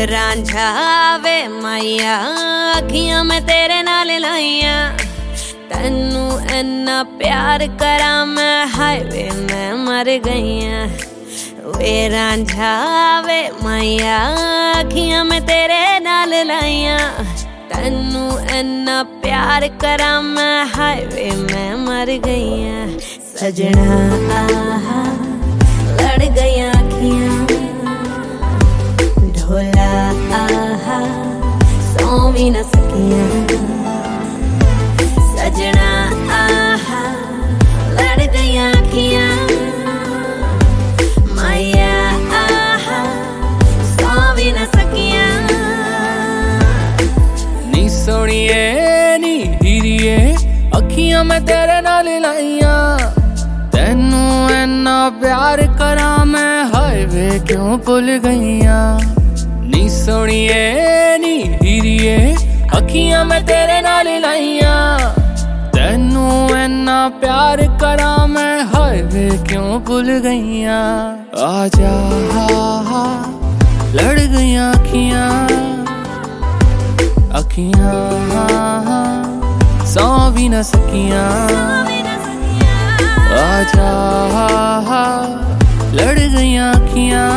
रांझा वे माइया अखियां मैं तेरे नाल लाइया तेनू इन्ना प्यार करा मैं हाय वे मैं मर गईया वे रांझा वे माइया अखियां मैं तेरे नाल लाइया तेनू इन्ना प्यार करा मैं हाय वे मैं मर गईया सजना आहा लड़ गईया अखियां ढोला आहा सौ भी न सकिया सजना आहा लड़ गईया अखियां माया आहा सौ भी न सकिया नी सोनिए नी हीरिए अखियां मैं तेरे नाल लाइया तेनू इन्ना प्यार करा मैं हाय वे क्यों भुल गईया नी सोनिए नी हीरिए अखियां मैं तेरे नाल लाइया तेनू इन्ना प्यार करा मैं हाय वे क्यों भुल गईया आजा लड़ गईया अखियां अखियां सौ भी न सकिया आजा लड़ गईया अखियां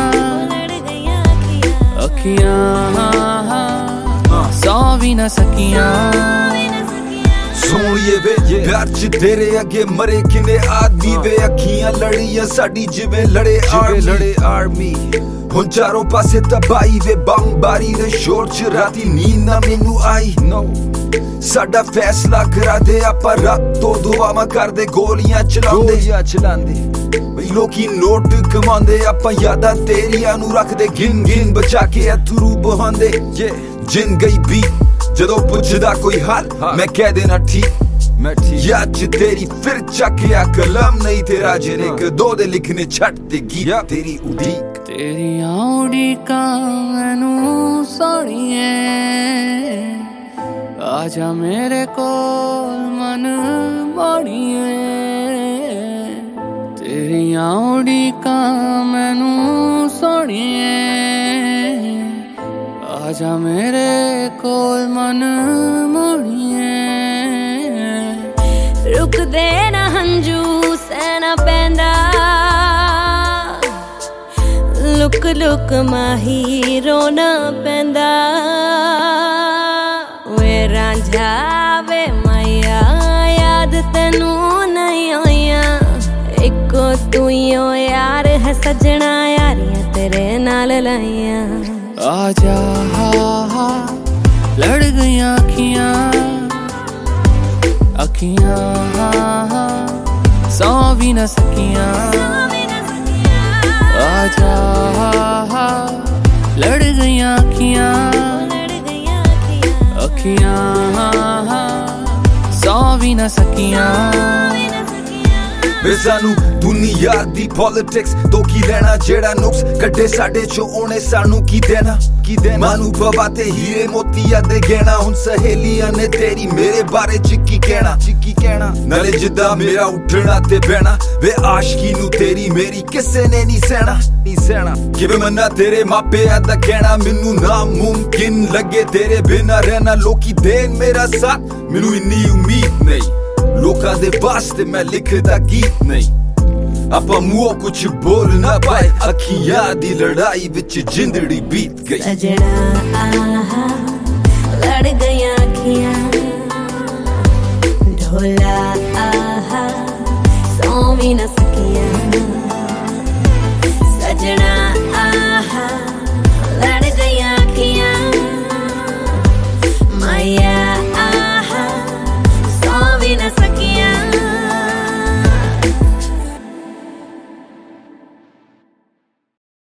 अखियां सौ भी न सकिया सोनिए वे प्यार च तेरे अगे मरे किने आदमी वे अखियां लड़ियां साडी जिवें लड़े आर्मी हुण चारों पासे तबाही वे बमबारी दे शोर च राती नींद ना मैनू आई नो साडा फैसला करा दे आपां रात तो दुआवां करदे गोलियां चलांदे लोकी नोट कमांदे आपां यादां तेरियां नू रखदे गिन गिन बचा के अथरू बहांदे जिन गई बी जदों पुछदा कोई हाल मैं कह देना ठीक याद च तेरी फिर चकिया कलम नहीं तेरा जिने कदों दे लिखने छट ते गीत तेरी उड़ीक तेरियां उड़ीकां मैनू सोहणिए आजा मेरे कोल मन मोड़िए तेरियां उड़ीकां मैनू सोहणिए आजा मेरे कोल मन मोड़िए रुक दे ना हंजू सहना पैंदा लुक लुक माही रोना पैंदा वे रांझा वे माया याद तेनू नहीं आईया इको तू यार है सजना यारियां तेरे नाल लाइया आजा लड़ गईया अखियां अखियां सौ भी न सकिया आजा लड़ गईया अखियां अखियां सौ भी न सकिया वे सानू दुनिया दी पॉलिटिक्स तो की लेना जेड़ा नुक्स कड्डे साडे चो ओने सानू की देना मानू बाबा ते हीरे मोतिया दे गहना हुन सहेलियां ने तेरी मेरे बारे च की कहना नाले जिद्दा मेरा उठना ते बहना वे आशिकी नू तेरी मेरी किसे ने नहीं सहना किवे मन्ना तेरे मापे दा कहना मैनू नामुमकिन लगे तेरे बिना रहना लोकी देन मेरा साथ मैनू इन्नी उम्मीद नहीं लोकां दे वास्ते मैं लिखदा गीत नहीं आपां मुंहों कुछ बोल ना पाए अखियां दी लड़ाई विच जिंदड़ी बीत गई सजना आहा लड़ गईया अखियां ढोला आहा सौ भी न सकिया सजना